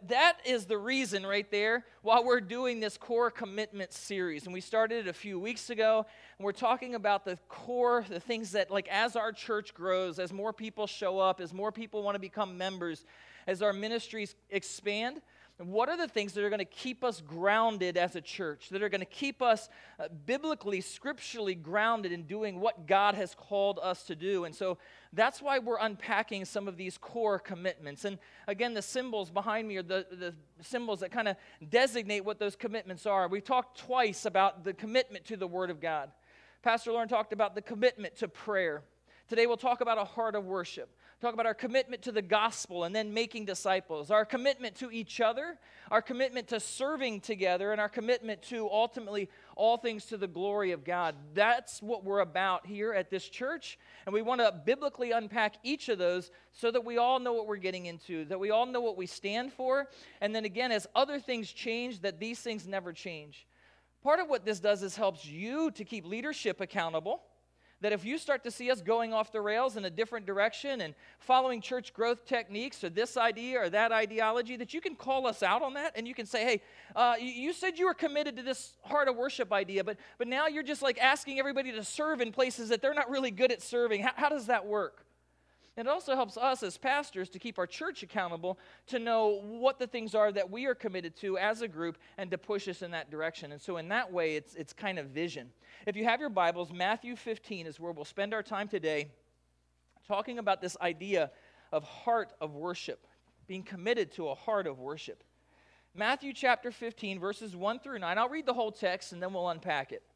But that is the reason right there why we're doing this core commitment series. And we started it a few weeks ago, and we're talking about the core, the things that, like, as our church grows, as more people show up, as more people want to become members, as our ministries expand, what are the things that are going to keep us grounded as a church, that are going to keep us biblically, scripturally grounded in doing what God has called us to do? And so that's why we're unpacking some of these core commitments. And again, the symbols behind me are the symbols that kind of designate what those commitments are. We've talked twice about the commitment to the Word of God. Pastor Lauren talked about the commitment to prayer. Today we'll talk about a heart of worship. Talk about our commitment to the gospel and then making disciples, our commitment to each other, our commitment to serving together, and our commitment to ultimately all things to the glory of God. That's what we're about here at this church, and we want to biblically unpack each of those so that we all know what we're getting into, that we all know what we stand for, and then again, as other things change, that these things never change. Part of what this does is helps you to keep leadership accountable. That if you start to see us going off the rails in a different direction and following church growth techniques or this idea or that ideology, that you can call us out on that and you can say, hey, you said you were committed to this heart of worship idea, but now you're just like asking everybody to serve in places that they're not really good at serving. How does that work? And it also helps us as pastors to keep our church accountable, to know what the things are that we are committed to as a group and to push us in that direction. And so in that way, it's kind of vision. If you have your Bibles, Matthew 15 is where we'll spend our time today talking about this idea of heart of worship, being committed to a heart of worship. Matthew chapter 15, verses 1 through 9. I'll read the whole text and then we'll unpack it.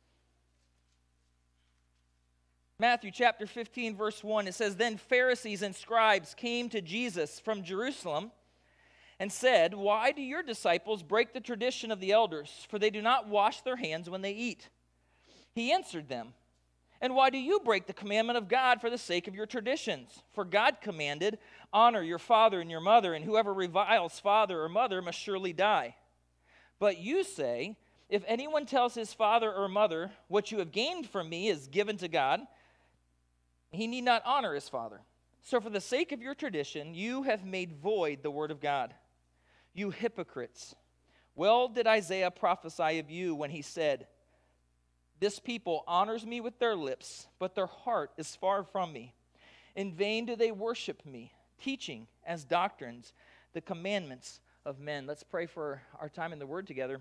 Matthew chapter 15, verse 1, it says, "Then Pharisees and scribes came to Jesus from Jerusalem and said, 'Why do your disciples break the tradition of the elders? For they do not wash their hands when they eat.' He answered them, 'And why do you break the commandment of God for the sake of your traditions? For God commanded, honor your father and your mother, and whoever reviles father or mother must surely die. But you say, if anyone tells his father or mother, what you have gained from me is given to God, he need not honor his father. So for the sake of your tradition, you have made void the word of God. You hypocrites! Well did Isaiah prophesy of you when he said, this people honors me with their lips, but their heart is far from me. In vain do they worship me, teaching as doctrines the commandments of men.'" Let's pray for our time in the Word together.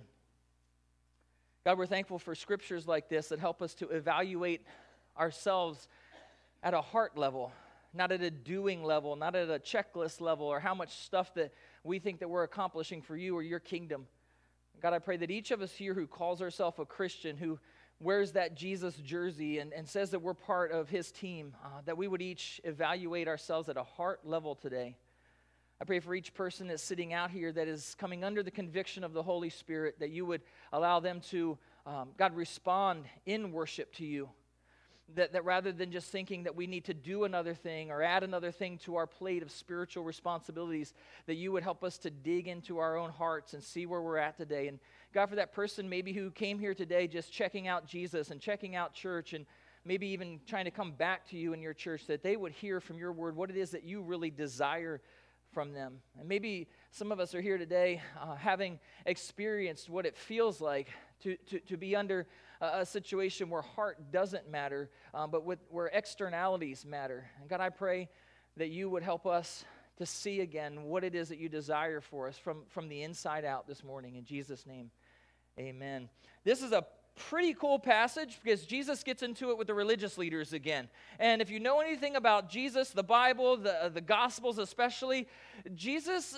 God, we're thankful for scriptures like this that help us to evaluate ourselves at a heart level, not at a doing level, not at a checklist level, or how much stuff that we think that we're accomplishing for you or your kingdom. God, I pray that each of us here who calls ourselves a Christian, who wears that Jesus jersey and says that we're part of his team, that we would each evaluate ourselves at a heart level today. I pray for each person that's sitting out here that is coming under the conviction of the Holy Spirit, that you would allow them to, God, respond in worship to you. That rather than just thinking that we need to do another thing or add another thing to our plate of spiritual responsibilities, that you would help us to dig into our own hearts and see where we're at today. And God, for that person maybe who came here today just checking out Jesus and checking out church and maybe even trying to come back to you in your church, that they would hear from your word what it is that you really desire from them. And maybe some of us are here today having experienced what it feels like to be under a situation where heart doesn't matter, but where externalities matter. And God, I pray that you would help us to see again what it is that you desire for us from the inside out this morning. In Jesus' name, amen. This is a pretty cool passage because Jesus gets into it with the religious leaders again. And if you know anything about Jesus, the Bible, the Gospels especially, Jesus,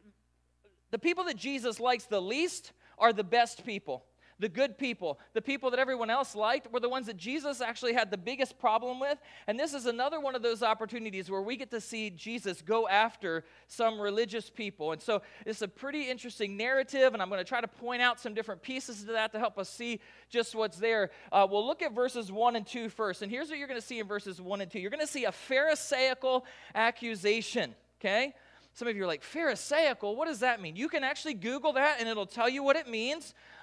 the people that Jesus likes the least are the best people. The good people, the people that everyone else liked, were the ones that Jesus actually had the biggest problem with. And this is another one of those opportunities where we get to see Jesus go after some religious people. And so it's a pretty interesting narrative, and I'm going to try to point out some different pieces to that to help us see just what's there. We'll look at verses 1 and 2 first. And here's what you're going to see in verses 1 and 2. You're going to see a Pharisaical accusation, okay? Some of you are like, Pharisaical? What does that mean? You can actually Google that, and it'll tell you what it means.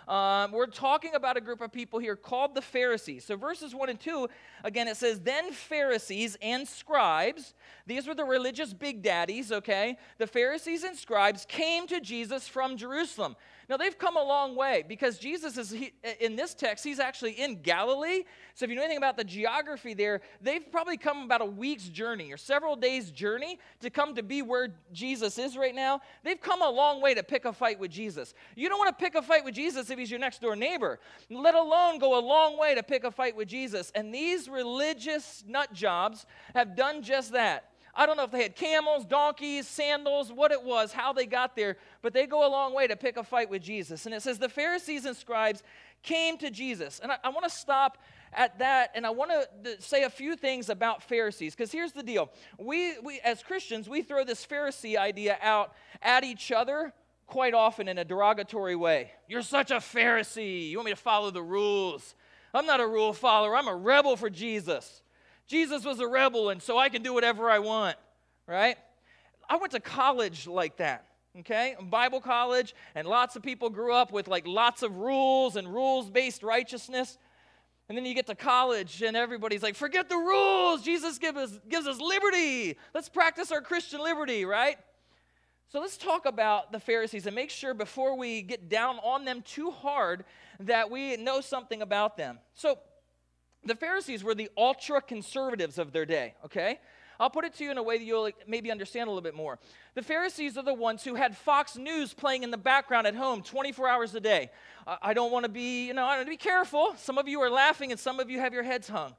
We're talking about a group of people here called the Pharisees. So verses 1 and 2, again, it says, then Pharisees and scribes, these were the religious big daddies, okay? The Pharisees and scribes came to Jesus from Jerusalem. Now, they've come a long way because Jesus is, in this text, he's actually in Galilee. So if you know anything about the geography there, they've probably come about a week's journey or several days' journey to come to be where Jesus is right now. They've come a long way to pick a fight with Jesus. You don't want to pick a fight with Jesus if he's your next door neighbor, let alone go a long way to pick a fight with Jesus. And these religious nut jobs have done just that. I don't know if they had camels, donkeys, sandals, what it was, how they got there, but they go a long way to pick a fight with Jesus. And it says the Pharisees and scribes came to Jesus. And I want to stop at that, and I want to say a few things about Pharisees, because here's the deal. We as Christians, we throw this Pharisee idea out at each other quite often in a derogatory way. You're such a Pharisee. You want me to follow the rules. I'm not a rule follower. I'm a rebel for Jesus. Jesus was a rebel, and so I can do whatever I want, right? I went to college like that, okay? Bible college, and lots of people grew up with like lots of rules and rules-based righteousness. And then you get to college, and everybody's like, forget the rules. Jesus gives us liberty. Let's practice our Christian liberty, right? So let's talk about the Pharisees and make sure before we get down on them too hard that we know something about them. So the Pharisees were the ultra-conservatives of their day, okay? I'll put it to you in a way that you'll maybe understand a little bit more. The Pharisees are the ones who had Fox News playing in the background at home 24 hours a day. I don't want to be, I want to be careful. Some of you are laughing and some of you have your heads hung.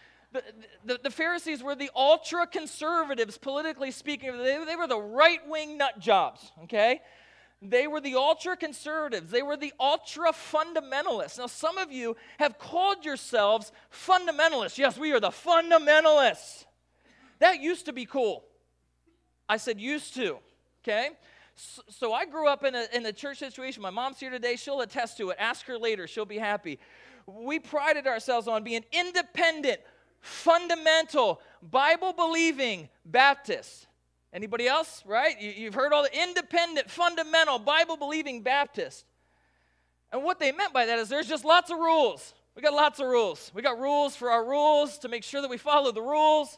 The Pharisees were the ultra-conservatives, politically speaking. They were the right-wing nut jobs, okay? They were the ultra-conservatives. They were the ultra-fundamentalists. Now, some of you have called yourselves fundamentalists. Yes, we are the fundamentalists. That used to be cool. I said used to, okay? So I grew up in a church situation. My mom's here today. She'll attest to it. Ask her later. She'll be happy. We prided ourselves on being independent, fundamental, Bible-believing Baptists. Anybody else, right? You've heard all the independent, fundamental, Bible-believing Baptists. And what they meant by that is there's just lots of rules. We got lots of rules. We got rules for our rules to make sure that we follow the rules.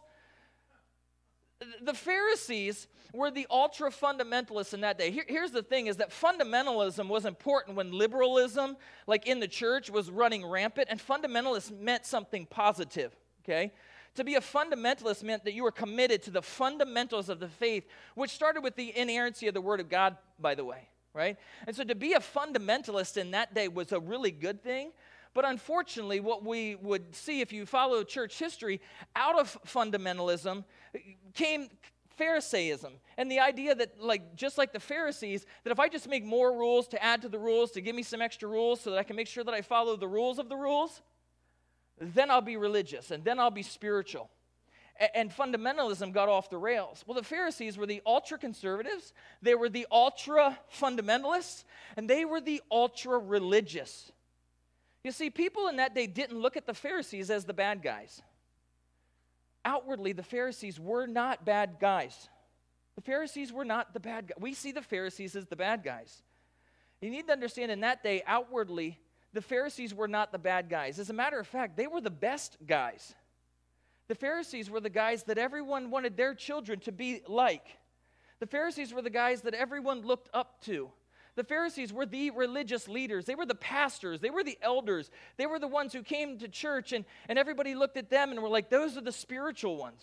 The Pharisees were the ultra-fundamentalists in that day. Here's the thing, is that fundamentalism was important when liberalism, like in the church, was running rampant, and fundamentalists meant something positive, okay? To be a fundamentalist meant that you were committed to the fundamentals of the faith, which started with the inerrancy of the Word of God, by the way, right? And so to be a fundamentalist in that day was a really good thing. But unfortunately, what we would see if you follow church history, out of fundamentalism came Pharisaism. And the idea that, just like the Pharisees, that if I just make more rules to add to the rules, to give me some extra rules so that I can make sure that I follow the rules of the rules, then I'll be religious, and then I'll be spiritual. And fundamentalism got off the rails. Well, the Pharisees were the ultra-conservatives, they were the ultra-fundamentalists, and they were the ultra-religious. You see, people in that day didn't look at the Pharisees as the bad guys. Outwardly, the Pharisees were not bad guys. The Pharisees were not the bad guys. We see the Pharisees as the bad guys. You need to understand, in that day, outwardly, the Pharisees were not the bad guys. As a matter of fact, they were the best guys. The Pharisees were the guys that everyone wanted their children to be like. The Pharisees were the guys that everyone looked up to. The Pharisees were the religious leaders. They were the pastors. They were the elders. They were the ones who came to church, and everybody looked at them and were like, those are the spiritual ones.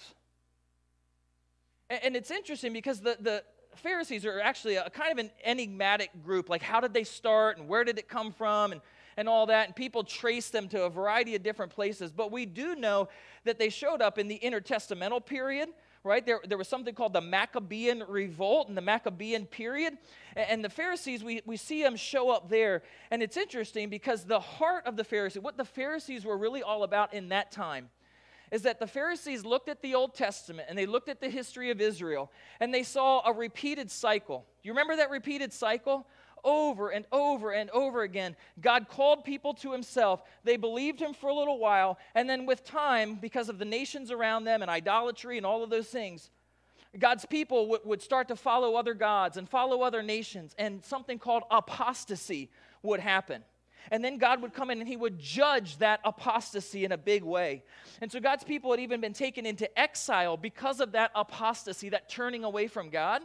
And it's interesting because the Pharisees are actually a kind of an enigmatic group. Like, how did they start and where did it come from and all that? And people trace them to a variety of different places. But we do know that they showed up in the intertestamental period, right? There was something called the Maccabean Revolt in the Maccabean period. And the Pharisees, we see them show up there. And it's interesting because the heart of the Pharisees, what the Pharisees were really all about in that time, is that the Pharisees looked at the Old Testament and they looked at the history of Israel and they saw a repeated cycle. You remember that repeated cycle? Over and over and over again, God called people to himself. They believed him for a little while, and then with time, because of the nations around them and idolatry and all of those things, God's people would start to follow other gods and follow other nations, and something called apostasy would happen. And then God would come in and he would judge that apostasy in a big way. And so God's people had even been taken into exile because of that apostasy, that turning away from God.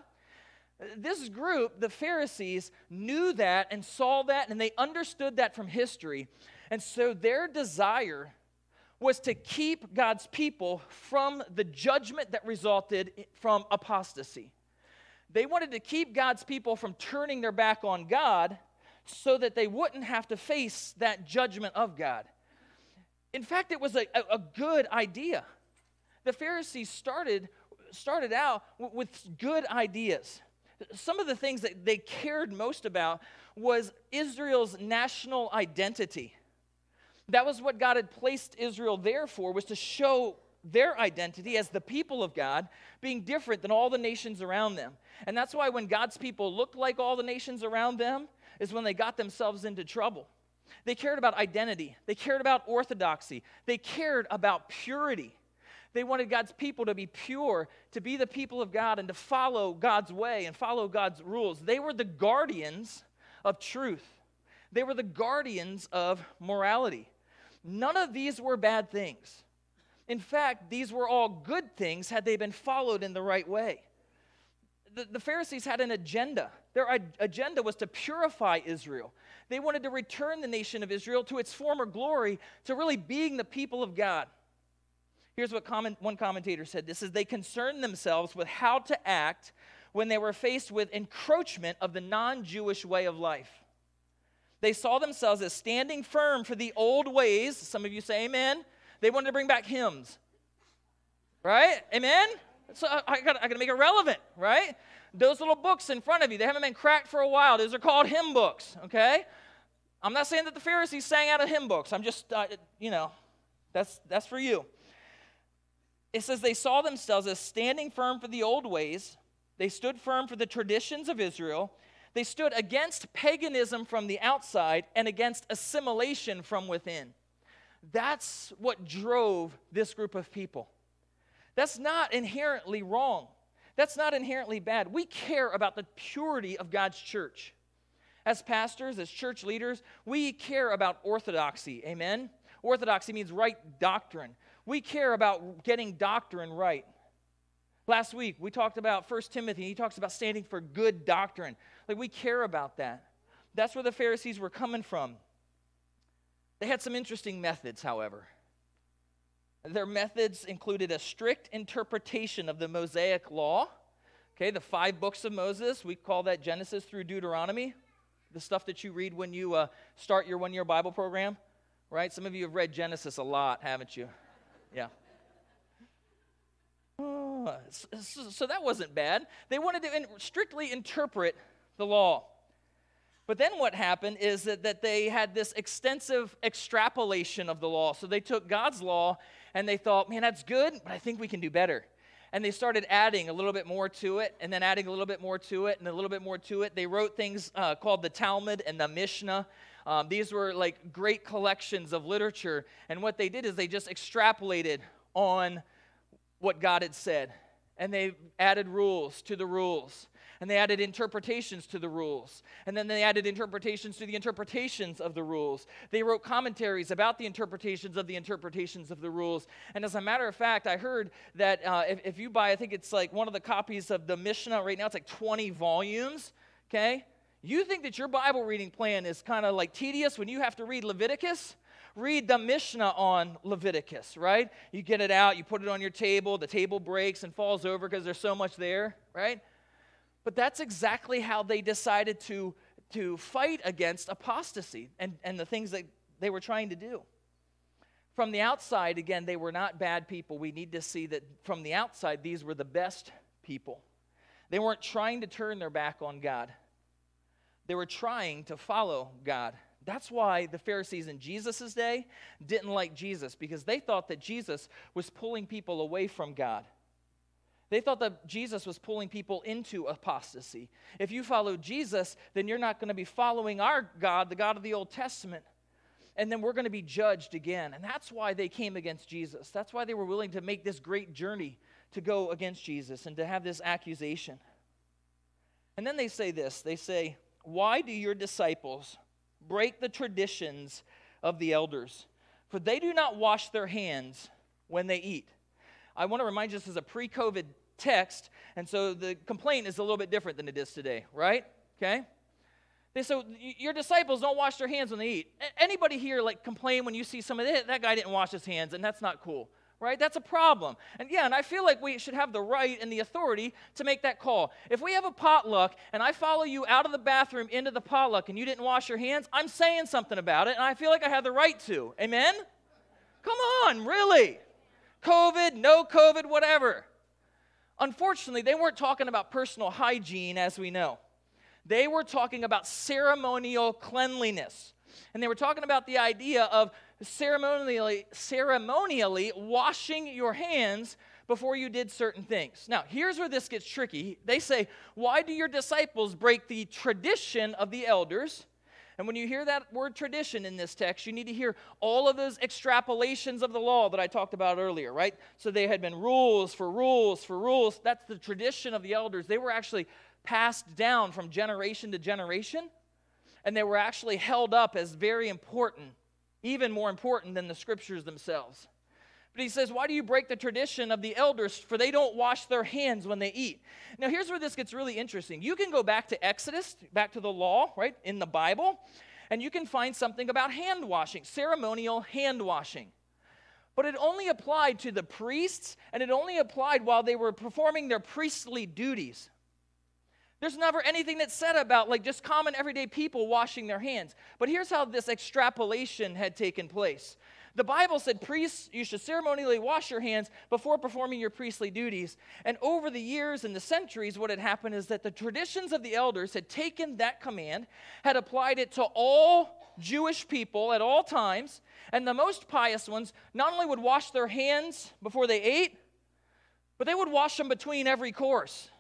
This group, the Pharisees, knew that and saw that, and they understood that from history. And so their desire was to keep God's people from the judgment that resulted from apostasy. They wanted to keep God's people from turning their back on God so that they wouldn't have to face that judgment of God. In fact, it was a good idea. The Pharisees started out with good ideas. Some of the things that they cared most about was Israel's national identity. That was what God had placed Israel there for, was to show their identity as the people of God being different than all the nations around them. And that's why when God's people looked like all the nations around them is when they got themselves into trouble. They cared about identity. They cared about orthodoxy. They cared about purity. They wanted God's people to be pure, to be the people of God, and to follow God's way and follow God's rules. They were the guardians of truth. They were the guardians of morality. None of these were bad things. In fact, these were all good things had they been followed in the right way. The Pharisees had an agenda. Their agenda was to purify Israel. They wanted to return the nation of Israel to its former glory, to really being the people of God. Here's what one commentator said. This is, they concerned themselves with how to act when they were faced with encroachment of the non-Jewish way of life. They saw themselves as standing firm for the old ways. Some of you say amen. They wanted to bring back hymns. Right? Amen? So I got to make it relevant, right? Those little books in front of you, they haven't been cracked for a while. Those are called hymn books, okay? I'm not saying that the Pharisees sang out of hymn books. I'm just, that's for you. It says they saw themselves as standing firm for the old ways. They stood firm for the traditions of Israel. They stood against paganism from the outside and against assimilation from within. That's what drove this group of people. That's not inherently wrong. That's not inherently bad. We care about the purity of God's church. As pastors, as church leaders, we care about orthodoxy. Amen? Orthodoxy means right doctrine. We care about getting doctrine right. Last week, we talked about 1 Timothy. He talks about standing for good doctrine. Like, we care about that. That's where the Pharisees were coming from. They had some interesting methods, however. Their methods included a strict interpretation of the Mosaic law. Okay, the 5 books of Moses, we call that Genesis through Deuteronomy. The stuff that you read when you start your one-year Bible program, right? Some of you have read Genesis a lot, haven't you? Yeah. So that wasn't bad. They wanted to strictly interpret the law. But then what happened is that they had this extensive extrapolation of the law. So they took God's law and they thought, man, that's good, but I think we can do better. And they started adding a little bit more to it, and then adding a little bit more to it, and a little bit more to it. They wrote things called the Talmud and the Mishnah. These were like great collections of literature. And what they did is they just extrapolated on what God had said. And they added rules to the rules. And they added interpretations to the rules. And then they added interpretations to the interpretations of the rules. They wrote commentaries about the interpretations of the rules. And as a matter of fact, I heard that if you buy, I think it's like one of the copies of the Mishnah right now, it's like 20 volumes, okay? You think that your Bible reading plan is kind of like tedious when you have to read Leviticus? Read the Mishnah on Leviticus, right? You get it out, you put it on your table, the table breaks and falls over because there's so much there, right? But that's exactly how they decided to fight against apostasy and the things that they were trying to do. From the outside, again, they were not bad people. We need to see that from the outside, these were the best people. They weren't trying to turn their back on God. They were trying to follow God. That's why the Pharisees in Jesus' day didn't like Jesus, because they thought that Jesus was pulling people away from God. They thought that Jesus was pulling people into apostasy. If you follow Jesus, then you're not going to be following our God, the God of the Old Testament. And then we're going to be judged again. And that's why they came against Jesus. That's why they were willing to make this great journey to go against Jesus and to have this accusation. And then they say this. They say, "Why do your disciples break the traditions of the elders, for they do not wash their hands when they eat. I want to remind you this is a pre-COVID text, and so the complaint is a little bit different than it is today, right? Okay? So your disciples don't wash their hands when they eat. Anybody here complain when you see somebody, that guy didn't wash his hands, and that's not cool, right? That's a problem. And I feel like we should have the right and the authority to make that call. If we have a potluck and I follow you out of the bathroom into the potluck and you didn't wash your hands, I'm saying something about it, and I feel like I have the right to. Amen? Come on, really? COVID, no COVID, whatever. Unfortunately, they weren't talking about personal hygiene as we know. They were talking about ceremonial cleanliness. And they were talking about the idea of ceremonially washing your hands before you did certain things. Now, here's where this gets tricky. They say, why do your disciples break the tradition of the elders? And when you hear that word tradition in this text, you need to hear all of those extrapolations of the law that I talked about earlier, right? So they had been rules for rules for rules. That's the tradition of the elders. They were actually passed down from generation to generation, and they were actually held up as very important, even more important than the scriptures themselves. But he says, why do you break the tradition of the elders? For they don't wash their hands when they eat. Now, here's where this gets really interesting. You can go back to Exodus, back to the law, right, in the Bible, and you can find something about hand washing, ceremonial hand washing. But it only applied to the priests, and it only applied while they were performing their priestly duties. There's never anything that's said about just common everyday people washing their hands. But here's how this extrapolation had taken place. The Bible said, priests, you should ceremonially wash your hands before performing your priestly duties. And over the years and the centuries, what had happened is that the traditions of the elders had taken that command, had applied it to all Jewish people at all times, and the most pious ones not only would wash their hands before they ate, but they would wash them between every course.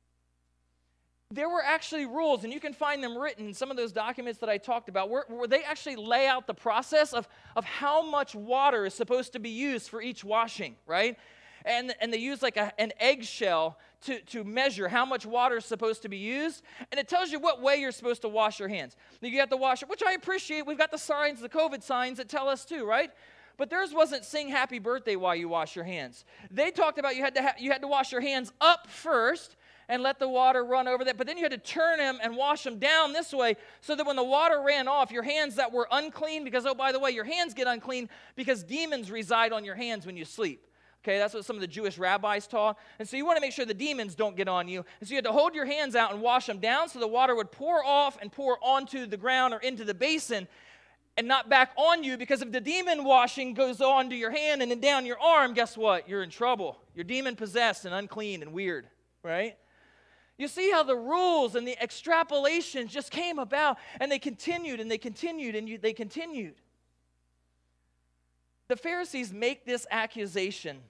There were actually rules, and you can find them written in some of those documents that I talked about, where they actually lay out the process of how much water is supposed to be used for each washing, right? And they use an eggshell to measure how much water is supposed to be used, and it tells you what way you're supposed to wash your hands. You have to wash it, which I appreciate. We've got the signs, the COVID signs that tell us too, right? But theirs wasn't sing happy birthday while you wash your hands. They talked about you had to wash your hands up first, and let the water run over that. But then you had to turn them and wash them down this way so that when the water ran off, your hands that were unclean, because, oh, by the way, your hands get unclean because demons reside on your hands when you sleep. Okay, that's what some of the Jewish rabbis taught. And so you want to make sure the demons don't get on you. And so you had to hold your hands out and wash them down so the water would pour off and pour onto the ground or into the basin and not back on you, because if the demon washing goes onto your hand and then down your arm, guess what? You're in trouble. You're demon-possessed and unclean and weird, right? You see how the rules and the extrapolations just came about, and they continued, and they continued, and they continued. The Pharisees make this accusation.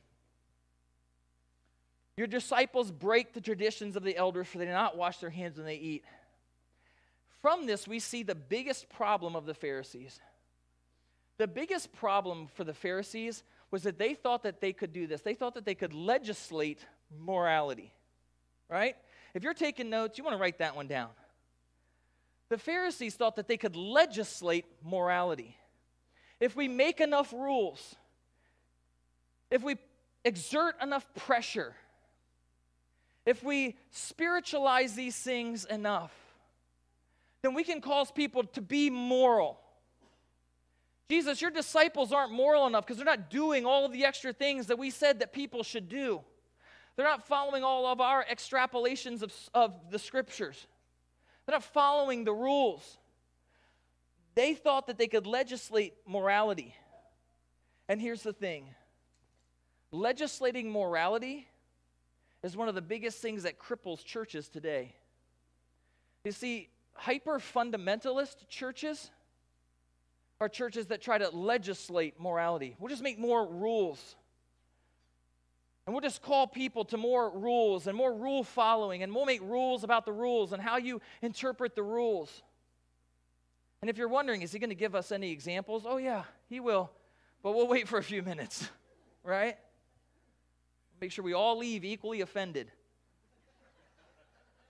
Your disciples break the traditions of the elders, for they do not wash their hands when they eat. From this, we see the biggest problem of the Pharisees. The biggest problem for the Pharisees was that they thought that they could do this. They thought that they could legislate morality, right? If you're taking notes, you want to write that one down. The Pharisees thought that they could legislate morality. If we make enough rules, if we exert enough pressure, if we spiritualize these things enough, then we can cause people to be moral. Jesus, your disciples aren't moral enough because they're not doing all of the extra things that we said that people should do. They're not following all of our extrapolations of the scriptures. They're not following the rules. They thought that they could legislate morality. And here's the thing. Legislating morality is one of the biggest things that cripples churches today. You see, hyper-fundamentalist churches are churches that try to legislate morality. We'll just make more rules. And we'll just call people to more rules and more rule following, and we'll make rules about the rules and how you interpret the rules. And if you're wondering, is he going to give us any examples? Oh yeah, he will. But we'll wait for a few minutes, right? Make sure we all leave equally offended.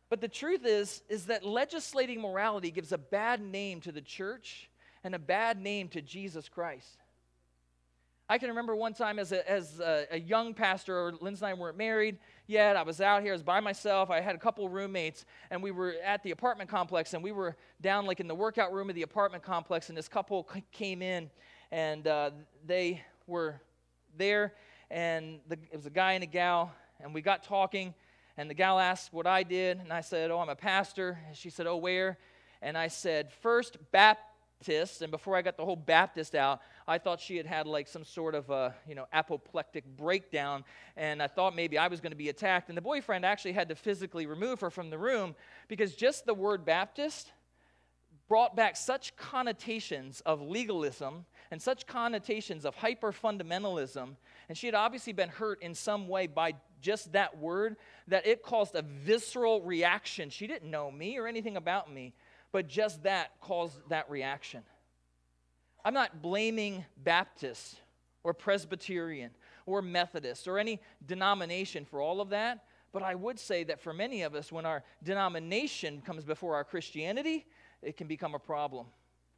But the truth is that legislating morality gives a bad name to the church and a bad name to Jesus Christ. I can remember one time as a young pastor, Lindsay and I weren't married yet. I was out here, I was by myself. I had a couple roommates, and we were at the apartment complex, and we were down like in the workout room of the apartment complex, and this couple came in, and they were there, and it was a guy and a gal, and we got talking, and the gal asked what I did, and I said, oh, I'm a pastor. And she said, oh, where? And I said, First Baptist, and before I got the whole Baptist out, I thought she had like some sort of apoplectic breakdown, and I thought maybe I was going to be attacked. And the boyfriend actually had to physically remove her from the room because just the word Baptist brought back such connotations of legalism and such connotations of hyper-fundamentalism, and she had obviously been hurt in some way by just that word, that it caused a visceral reaction. She didn't know me or anything about me, but just that caused that reaction. I'm not blaming Baptists or Presbyterian or Methodist or any denomination for all of that, but I would say that for many of us, when our denomination comes before our Christianity, it can become a problem.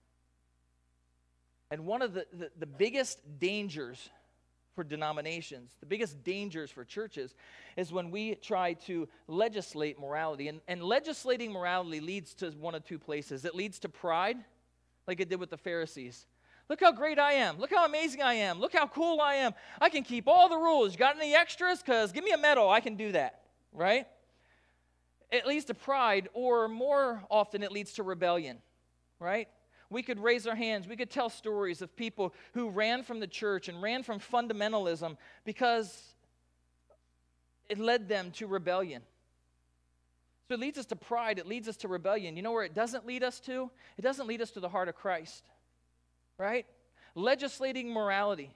And one of the biggest dangers for denominations, the biggest dangers for churches, is when we try to legislate morality. And legislating morality leads to one of two places. It leads to pride, like it did with the Pharisees. Look how great I am. Look how amazing I am. Look how cool I am. I can keep all the rules. You got any extras? Because give me a medal. I can do that, right? It leads to pride, or more often it leads to rebellion, right? We could raise our hands. We could tell stories of people who ran from the church and ran from fundamentalism because it led them to rebellion. So it leads us to pride. It leads us to rebellion. You know where it doesn't lead us to? It doesn't lead us to the heart of Christ, right? Legislating morality,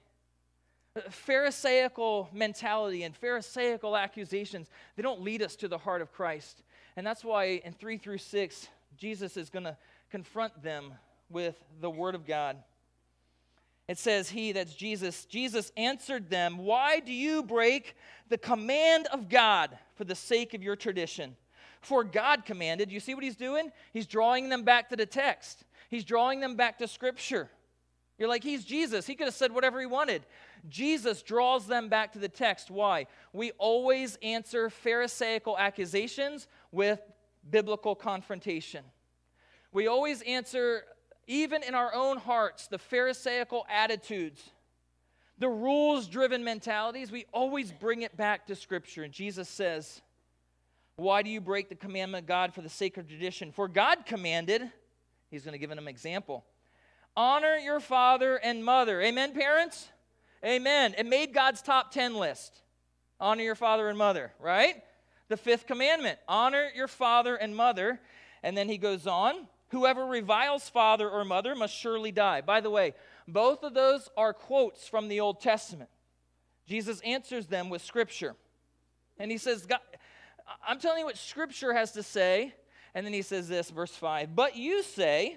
Pharisaical mentality and Pharisaical accusations, they don't lead us to the heart of Christ. And that's why in 3 through 6, Jesus is going to confront them with the Word of God. It says, that's Jesus. Jesus answered them, "Why do you break the command of God for the sake of your tradition? For God commanded," you see what he's doing? He's drawing them back to the text. He's drawing them back to Scripture. You're like, he's Jesus. He could have said whatever he wanted. Jesus draws them back to the text. Why? We always answer Pharisaical accusations with biblical confrontation. We always answer, even in our own hearts, the Pharisaical attitudes, the rules-driven mentalities. We always bring it back to Scripture. And Jesus says, "Why do you break the commandment of God for the sake of tradition? For God commanded," he's going to give them an example, "honor your father and mother." Amen, parents? Amen. It made God's top 10 list. Honor your father and mother, right? The 5th commandment, honor your father and mother. And then he goes on, "Whoever reviles father or mother must surely die." By the way, both of those are quotes from the Old Testament. Jesus answers them with Scripture. And he says, God, I'm telling you what Scripture has to say. And then he says this, verse 5, "But you say,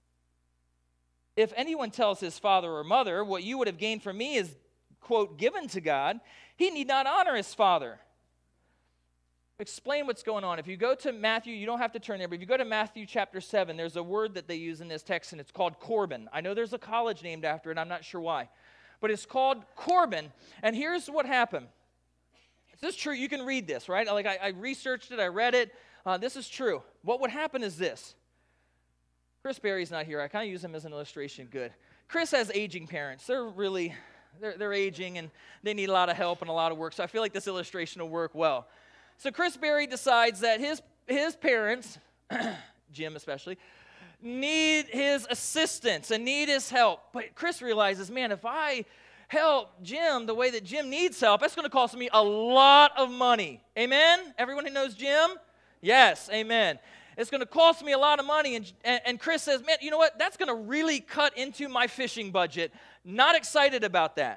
if anyone tells his father or mother, what you would have gained from me is, quote, given to God, he need not honor his father." Explain what's going on. If you go to Matthew, you don't have to turn there, but if you go to Matthew chapter 7, there's a word that they use in this text, and it's called Corban. I know there's a college named after it, I'm not sure why. But it's called Corban, and here's what happened. This is true. You can read this, right? Like I researched it, I read it. This is true. What would happen is this. Chris Berry's not here. I kind of use him as an illustration. Good. Chris has aging parents. They're aging, and they need a lot of help and a lot of work. So I feel like this illustration will work well. So Chris Berry decides that his parents, Jim especially, need his assistance and need his help. But Chris realizes, man, if I help Jim the way that Jim needs help, that's going to cost me a lot of money. Amen? Everyone who knows Jim? Yes, amen. It's going to cost me a lot of money. And Chris says, man, you know what? That's going to really cut into my fishing budget. Not excited about that.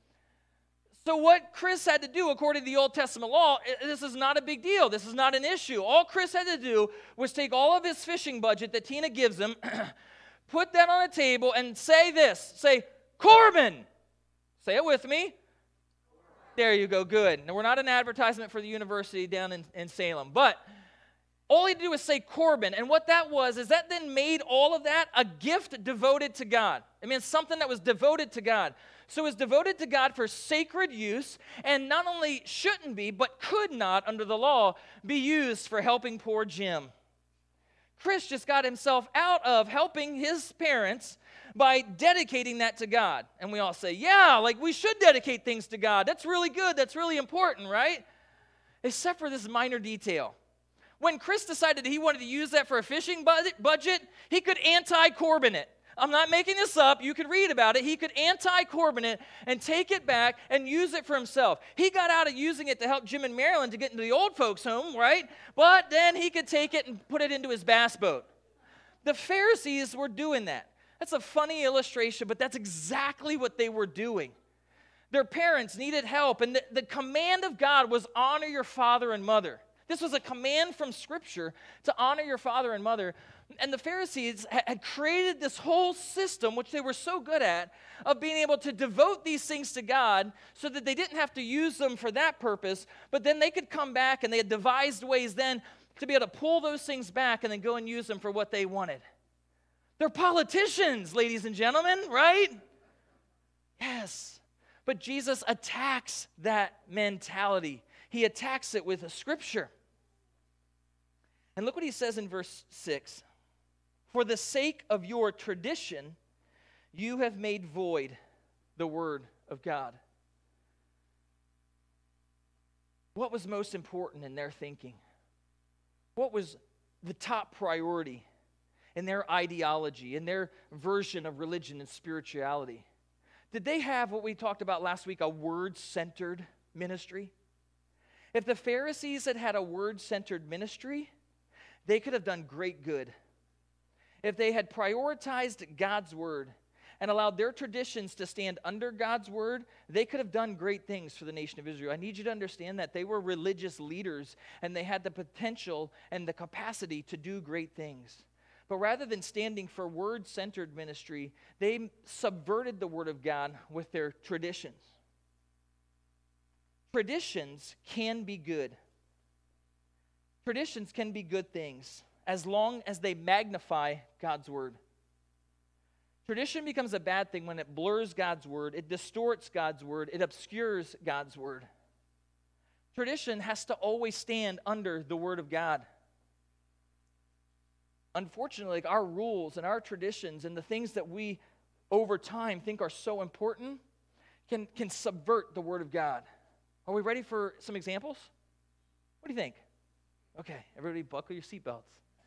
So what Chris had to do, according to the Old Testament law, this is not a big deal. This is not an issue. All Chris had to do was take all of his fishing budget that Tina gives him, put that on a table, and say this. Say, "Corban." Say it with me. There you go. Good. Now, we're not an advertisement for the university down in Salem, but All he had to do was say Corban. And what that was is that then made all of that a gift devoted to God. I mean, it's something that was devoted to God. So it was devoted to God for sacred use, and not only shouldn't be, but could not, under the law, be used for helping poor Jim. Chris just got himself out of helping his parents by dedicating that to God. And we all say, yeah, like we should dedicate things to God. That's really good. That's really important, right? Except for this minor detail. When Chris decided he wanted to use that for a fishing budget, he could anti-Corban it. I'm not making this up. You can read about it. He could anti-Corban it and take it back and use it for himself. He got out of using it to help Jim and Marilyn to get into the old folks' home, right? But then he could take it and put it into his bass boat. The Pharisees were doing that. That's a funny illustration, but that's exactly what they were doing. Their parents needed help, and the command of God was honor your father and mother. This was a command from Scripture to honor your father and mother. And the Pharisees had created this whole system, which they were so good at, of being able to devote these things to God so that they didn't have to use them for that purpose, but then they could come back, and they had devised ways then to be able to pull those things back and then go and use them for what they wanted. They're politicians, ladies and gentlemen, right? Yes. But Jesus attacks that mentality. He attacks it with a Scripture. And look what he says in verse 6. For the sake of your tradition, you have made void the word of God. What was most important in their thinking? What was the top priority in their ideology, in their version of religion and spirituality? Did they have what we talked about last week, a word-centered ministry? If the Pharisees had had a word-centered ministry, they could have done great good. If they had prioritized God's word and allowed their traditions to stand under God's word, they could have done great things for the nation of Israel. I need you to understand that they were religious leaders, and they had the potential and the capacity to do great things. But rather than standing for word-centered ministry, they subverted the word of God with their traditions. Traditions can be good. Traditions can be good things as long as they magnify God's word. Tradition becomes a bad thing when it blurs God's word, it distorts God's word, it obscures God's word. Tradition has to always stand under the word of God. Unfortunately, our rules and our traditions and the things that we over time think are so important can subvert the word of God. Are we ready for some examples? What do you think? Okay, everybody buckle your seatbelts.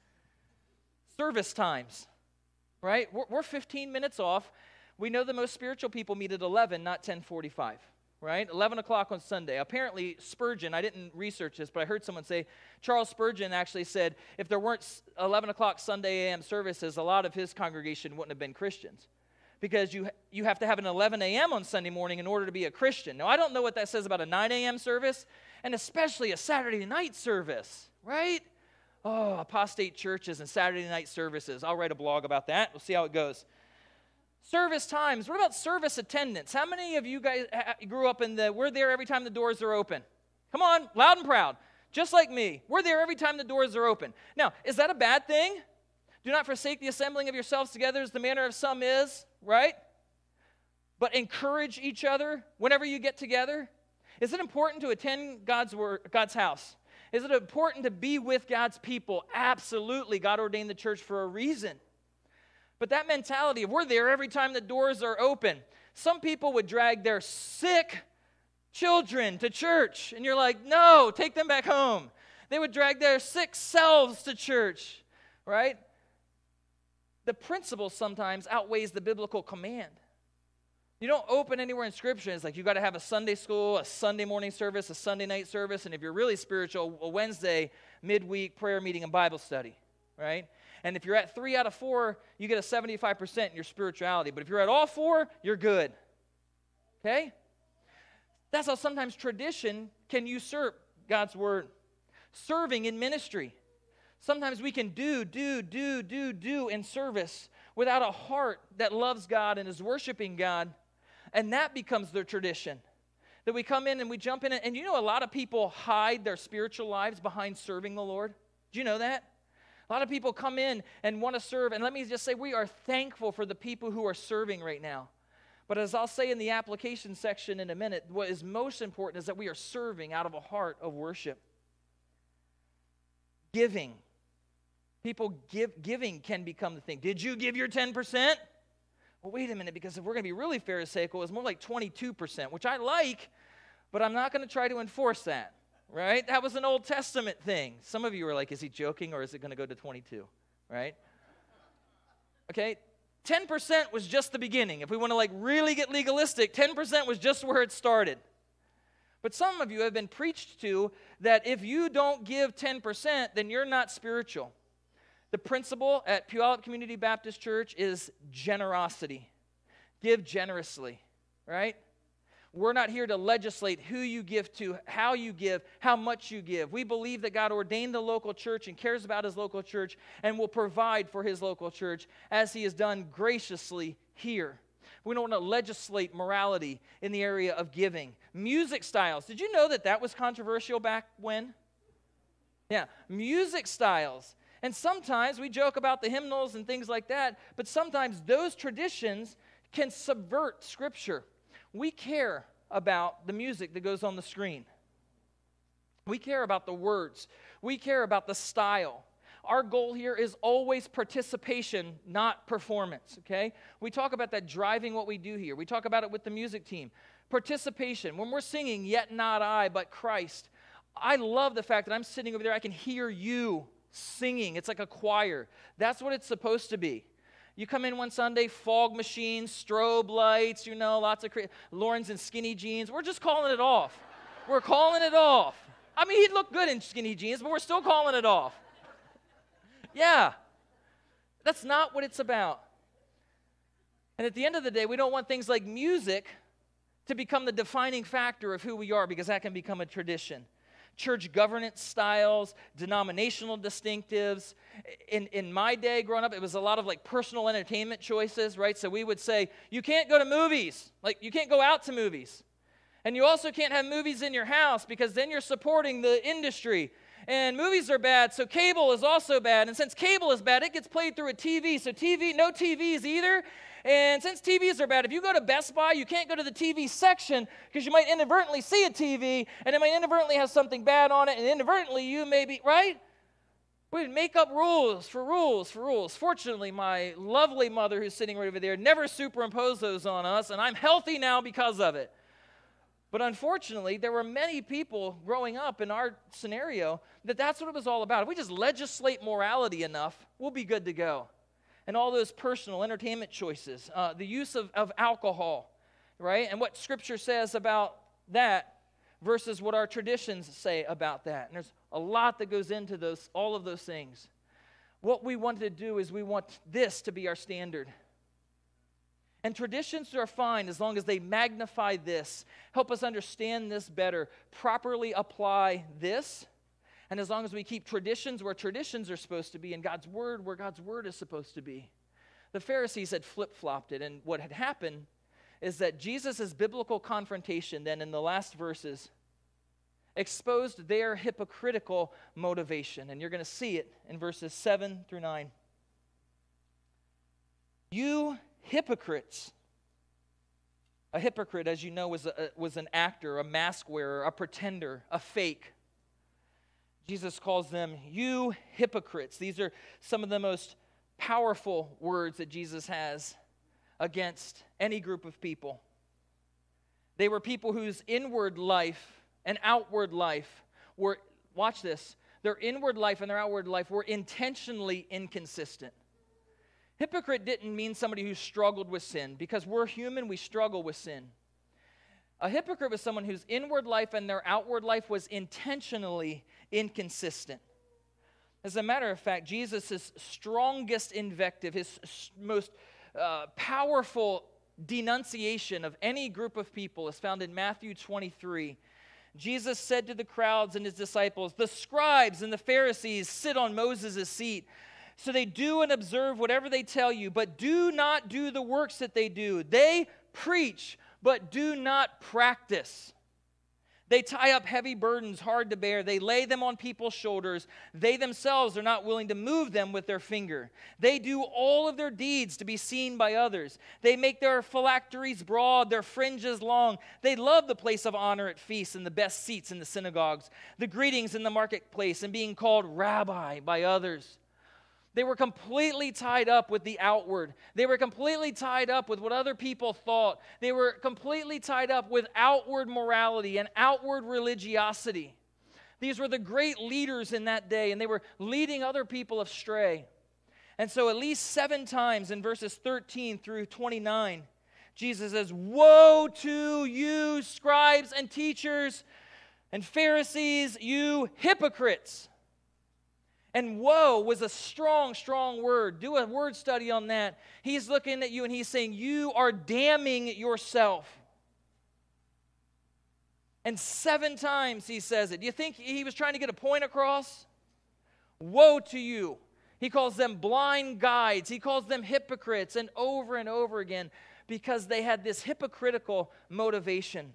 Service times, right? We're 15 minutes off. We know the most spiritual people meet at 11, not 10:45, right? 11 o'clock on Sunday. Apparently, Spurgeon, I didn't research this, but I heard someone say, Charles Spurgeon actually said, if there weren't 11 o'clock Sunday a.m. services, a lot of his congregation wouldn't have been Christians. Because you have to have an 11 a.m. on Sunday morning in order to be a Christian. Now, I don't know what that says about a 9 a.m. service, and especially a Saturday night service, right? Oh, apostate churches and Saturday night services. I'll write a blog about that. We'll see how it goes. Service times. What about service attendance? How many of you guys grew up in we're there every time the doors are open? Come on, loud and proud. Just like me. We're there every time the doors are open. Now, is that a bad thing? Do not forsake the assembling of yourselves together as the manner of some is, right? But encourage each other whenever you get together. Is it important to attend God's house? Is it important to be with God's people? Absolutely. God ordained the church for a reason. But that mentality of we're there every time the doors are open. Some people would drag their sick children to church, and you're like, no, take them back home. They would drag their sick selves to church, right? The principle sometimes outweighs the biblical command. You don't open anywhere in Scripture. It's like you got to have a Sunday school, a Sunday morning service, a Sunday night service, and if you're really spiritual, a Wednesday midweek prayer meeting and Bible study, right? And if you're at 3 out of 4, you get a 75% in your spirituality. But if you're at all 4, you're good. Okay? That's how sometimes tradition can usurp God's word. Serving in ministry. Sometimes we can do in service without a heart that loves God and is worshiping God. And that becomes their tradition. That we come in and we jump in. And you know, a lot of people hide their spiritual lives behind serving the Lord. Do you know that? A lot of people come in and want to serve, and let me just say, we are thankful for the people who are serving right now. But as I'll say in the application section in a minute, what is most important is that we are serving out of a heart of worship. Giving. Giving can become the thing. Did you give your 10%? Well, wait a minute, because if we're going to be really pharisaical, it's more like 22%, which I like, but I'm not going to try to enforce that, right? That was an Old Testament thing. Some of you are like, is he joking or is it going to go to 22, right? Okay, 10% was just the beginning. If we want to like really get legalistic, 10% was just where it started. But some of you have been preached to that if you don't give 10%, then you're not spiritual. The principle at Puyallup Community Baptist Church is generosity. Give generously, right? We're not here to legislate who you give to, how much you give. We believe that God ordained the local church and cares about his local church and will provide for his local church as he has done graciously here. We don't want to legislate morality in the area of giving. Music styles. Did you know that that was controversial back when? Yeah, music styles. And sometimes we joke about the hymnals and things like that, but sometimes those traditions can subvert Scripture. We care about the music that goes on the screen. We care about the words. We care about the style. Our goal here is always participation, not performance, okay? We talk about that driving what we do here. We talk about it with the music team. Participation. When we're singing, "Yet not I, but Christ," I love the fact that I'm sitting over there, I can hear you singing. It's like a choir. That's what it's supposed to be. You come in one Sunday, fog machines, strobe lights, lots of Lauren's in skinny jeans. We're just calling it off. We're calling it off. I mean, he'd look good in skinny jeans, but we're still calling it off. Yeah. That's not what it's about. And at the end of the day, we don't want things like music to become the defining factor of who we are, because that can become a tradition. Church governance styles, denominational distinctives. In my day growing up, it was a lot of like personal entertainment choices, right? So we would say, you can't go to movies. Like, you can't go out to movies. And you also can't have movies in your house because then you're supporting the industry. And movies are bad, so cable is also bad. And since cable is bad, it gets played through a TV. So no TVs either. And since TVs are bad, if you go to Best Buy, you can't go to the TV section because you might inadvertently see a TV, and it might inadvertently have something bad on it, and inadvertently you may be, right? We would make up rules for rules for rules. Fortunately, my lovely mother who's sitting right over there never superimposed those on us, and I'm healthy now because of it. But unfortunately, there were many people growing up in our scenario that's what it was all about. If we just legislate morality enough, we'll be good to go. And all those personal entertainment choices, the use of alcohol, right? And what Scripture says about that versus what our traditions say about that. And there's a lot that goes into all of those things. What we want to do is we want this to be our standard. And traditions are fine as long as they magnify this, help us understand this better, properly apply this, and as long as we keep traditions where traditions are supposed to be and God's Word where God's Word is supposed to be. The Pharisees had flip-flopped it, and what had happened is that Jesus' biblical confrontation then in the last verses exposed their hypocritical motivation, and you're going to see it in verses 7 through 9. You hypocrites. A hypocrite, as you know, was an actor, a mask wearer, a pretender, a fake. Jesus calls them, you hypocrites. These are some of the most powerful words that Jesus has against any group of people. They were people whose inward life and outward life were, watch this, their inward life and their outward life were intentionally inconsistent. Hypocrite didn't mean somebody who struggled with sin, because we're human, we struggle with sin. A hypocrite was someone whose inward life and their outward life was intentionally inconsistent. As a matter of fact, Jesus' strongest invective, his most powerful denunciation of any group of people is found in Matthew 23. Jesus said to the crowds and his disciples, the scribes and the Pharisees sit on Moses' seat. So they do and observe whatever they tell you, but do not do the works that they do. They preach, but do not practice. They tie up heavy burdens hard to bear. They lay them on people's shoulders. They themselves are not willing to move them with their finger. They do all of their deeds to be seen by others. They make their phylacteries broad, their fringes long. They love the place of honor at feasts and the best seats in the synagogues, the greetings in the marketplace, and being called rabbi by others. They were completely tied up with the outward. They were completely tied up with what other people thought. They were completely tied up with outward morality and outward religiosity. These were the great leaders in that day, and they were leading other people astray. And so at least 7 times in verses 13 through 29, Jesus says, "Woe to you, scribes and teachers and Pharisees, you hypocrites." And woe was a strong, strong word. Do a word study on that. He's looking at you and he's saying, you are damning yourself. And 7 times he says it. Do you think he was trying to get a point across? Woe to you. He calls them blind guides. He calls them hypocrites, and over again, because they had this hypocritical motivation.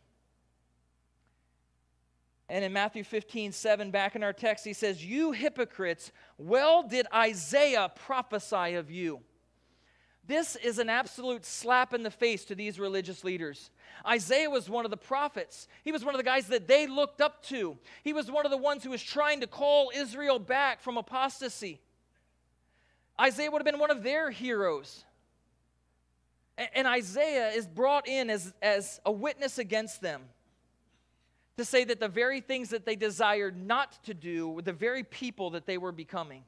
And in Matthew 15:7, back in our text, he says, "You hypocrites, well did Isaiah prophesy of you." This is an absolute slap in the face to these religious leaders. Isaiah was one of the prophets. He was one of the guys that they looked up to. He was one of the ones who was trying to call Israel back from apostasy. Isaiah would have been one of their heroes. And Isaiah is brought in as a witness against them, to say that the very things that they desired not to do were the very people that they were becoming.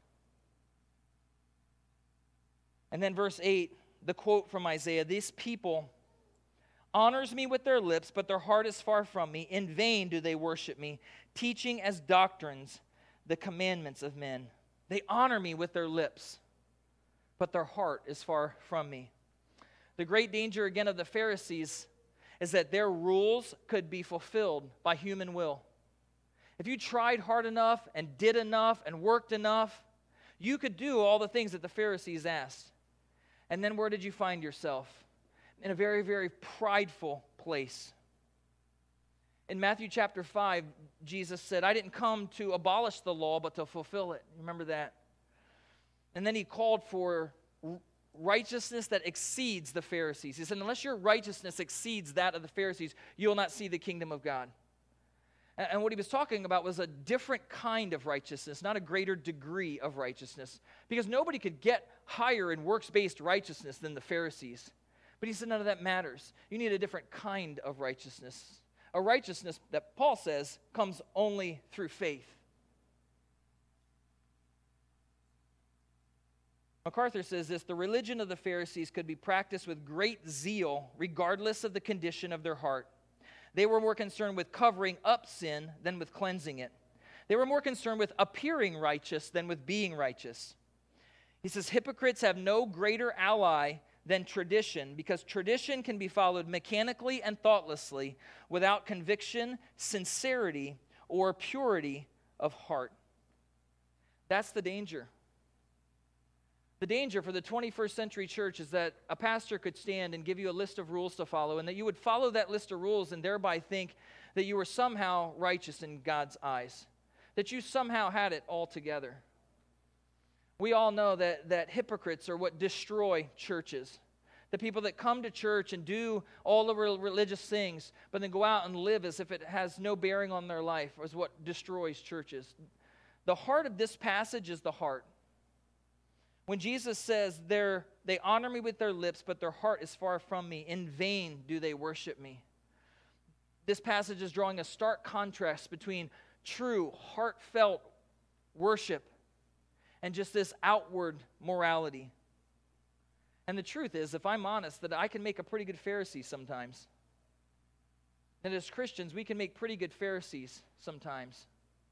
And then verse 8, the quote from Isaiah, "This people honors me with their lips, but their heart is far from me. In vain do they worship me, teaching as doctrines the commandments of men." They honor me with their lips, but their heart is far from me. The great danger again of the Pharisees is that their rules could be fulfilled by human will. If you tried hard enough and did enough and worked enough, you could do all the things that the Pharisees asked. And then where did you find yourself? In a very, very prideful place. In Matthew chapter 5, Jesus said, "I didn't come to abolish the law, but to fulfill it." Remember that? And then he called for righteousness that exceeds the Pharisees. He said, unless your righteousness exceeds that of the Pharisees, you will not see the kingdom of God. And what he was talking about was a different kind of righteousness, not a greater degree of righteousness. Because nobody could get higher in works-based righteousness than the Pharisees. But he said none of that matters. You need a different kind of righteousness. A righteousness that Paul says comes only through faith. MacArthur says this: "The religion of the Pharisees could be practiced with great zeal regardless of the condition of their heart. They were more concerned with covering up sin than with cleansing it. They were more concerned with appearing righteous than with being righteous." He says, hypocrites have no greater ally than tradition, because tradition can be followed mechanically and thoughtlessly without conviction, sincerity, or purity of heart. That's the danger. The danger for the 21st century church is that a pastor could stand and give you a list of rules to follow, and that you would follow that list of rules and thereby think that you were somehow righteous in God's eyes, that you somehow had it all together. We all know that hypocrites are what destroy churches. The people that come to church and do all the religious things, but then go out and live as if it has no bearing on their life, is what destroys churches. The heart of this passage is the heart. When Jesus says, they honor me with their lips, but their heart is far from me. In vain do they worship me. This passage is drawing a stark contrast between true, heartfelt worship and just this outward morality. And the truth is, if I'm honest, that I can make a pretty good Pharisee sometimes. And as Christians, we can make pretty good Pharisees sometimes.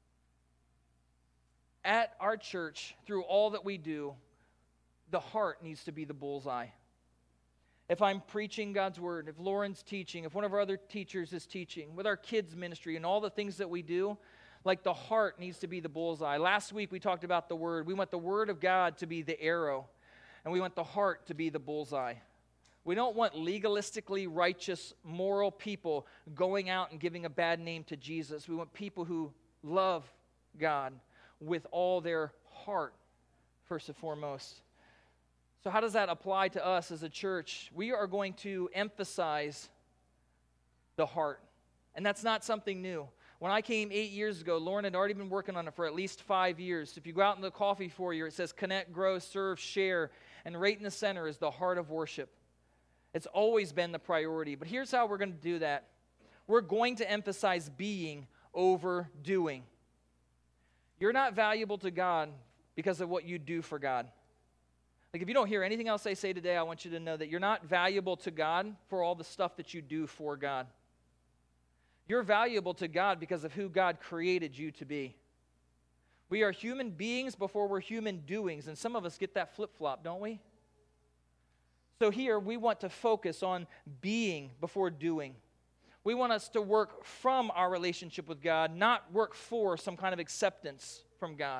At our church, through all that we do, the heart needs to be the bullseye. If I'm preaching God's word, if Lauren's teaching, if one of our other teachers is teaching, with our kids' ministry and all the things that we do, like the heart needs to be the bullseye. Last week we talked about the word. We want the word of God to be the arrow, and we want the heart to be the bullseye. We don't want legalistically righteous, moral people going out and giving a bad name to Jesus. We want people who love God with all their heart, first and foremost. So how does that apply to us as a church? We are going to emphasize the heart. And that's not something new. When I came 8 years ago, Lauren had already been working on it for at least 5 years. If you go out in the coffee foyer, it says connect, grow, serve, share, and right in the center is the heart of worship. It's always been the priority. But here's how we're going to do that. We're going to emphasize being over doing. You're not valuable to God because of what you do for God. Like if you don't hear anything else I say today, I want you to know that you're not valuable to God for all the stuff that you do for God. You're valuable to God because of who God created you to be. We are human beings before we're human doings, and some of us get that flip-flop, don't we? So here, we want to focus on being before doing. We want us to work from our relationship with God, not work for some kind of acceptance from God.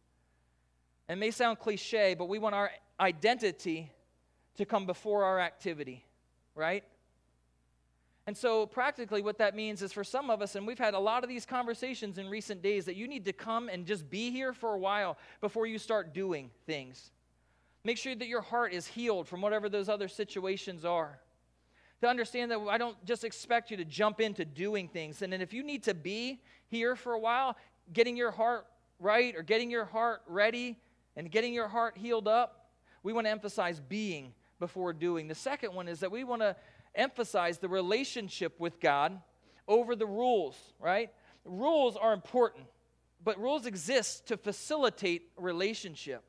It may sound cliche, but we want our identity to come before our activity, right? And so practically what that means is for some of us, and we've had a lot of these conversations in recent days, that you need to come and just be here for a while before you start doing things. Make sure that your heart is healed from whatever those other situations are. To understand that I don't just expect you to jump into doing things. And then if you need to be here for a while, getting your heart right or getting your heart ready and getting your heart healed up, we want to emphasize being before doing. The second one is that we want to emphasize the relationship with God over the rules, right? Rules are important, but rules exist to facilitate a relationship.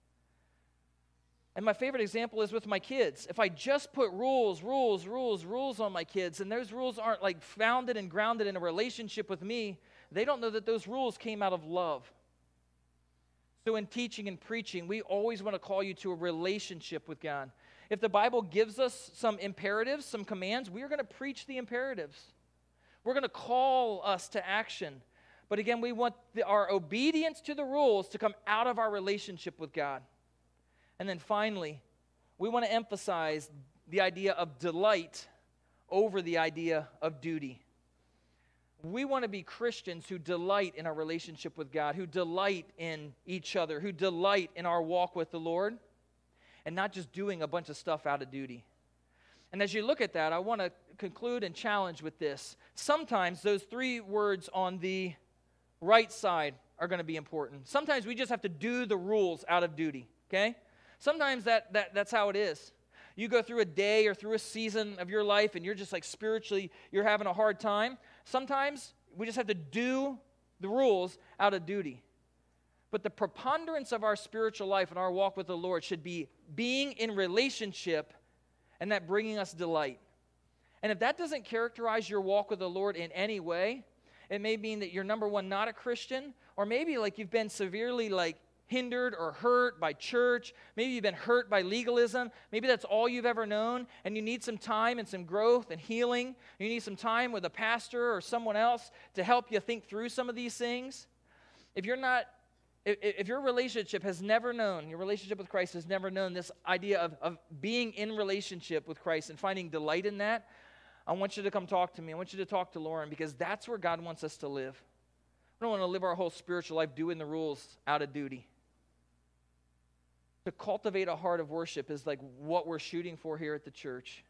And my favorite example is with my kids. If I just put rules on my kids, and those rules aren't like founded and grounded in a relationship with me, they don't know that those rules came out of love. So in teaching and preaching, we always want to call you to a relationship with God. If the Bible gives us some imperatives, some commands, we are going to preach the imperatives. We're going to call us to action. But again, we want our obedience to the rules to come out of our relationship with God. And then finally, we want to emphasize the idea of delight over the idea of duty. We want to be Christians who delight in our relationship with God, who delight in each other, who delight in our walk with the Lord, and not just doing a bunch of stuff out of duty. And as you look at that, I want to conclude and challenge with this. Sometimes those three words on the right side are going to be important. Sometimes we just have to do the rules out of duty, okay? Sometimes that's how it is. You go through a day or through a season of your life and you're just like spiritually, you're having a hard time. Sometimes we just have to do the rules out of duty. But the preponderance of our spiritual life and our walk with the Lord should be being in relationship and that bringing us delight. And if that doesn't characterize your walk with the Lord in any way, it may mean that you're, number one, not a Christian, or maybe like you've been severely like hindered or hurt by church. Maybe you've been hurt by legalism. Maybe that's all you've ever known, and you need some time and some growth and healing. You need some time with a pastor or someone else to help you think through some of these things. If your relationship has never known, your relationship with Christ has never known this idea of being in relationship with Christ and finding delight in that, I want you to come talk to me. I want you to talk to Lauren, because that's where God wants us to live. We don't want to live our whole spiritual life doing the rules out of duty. To cultivate a heart of worship is like what we're shooting for here at the church.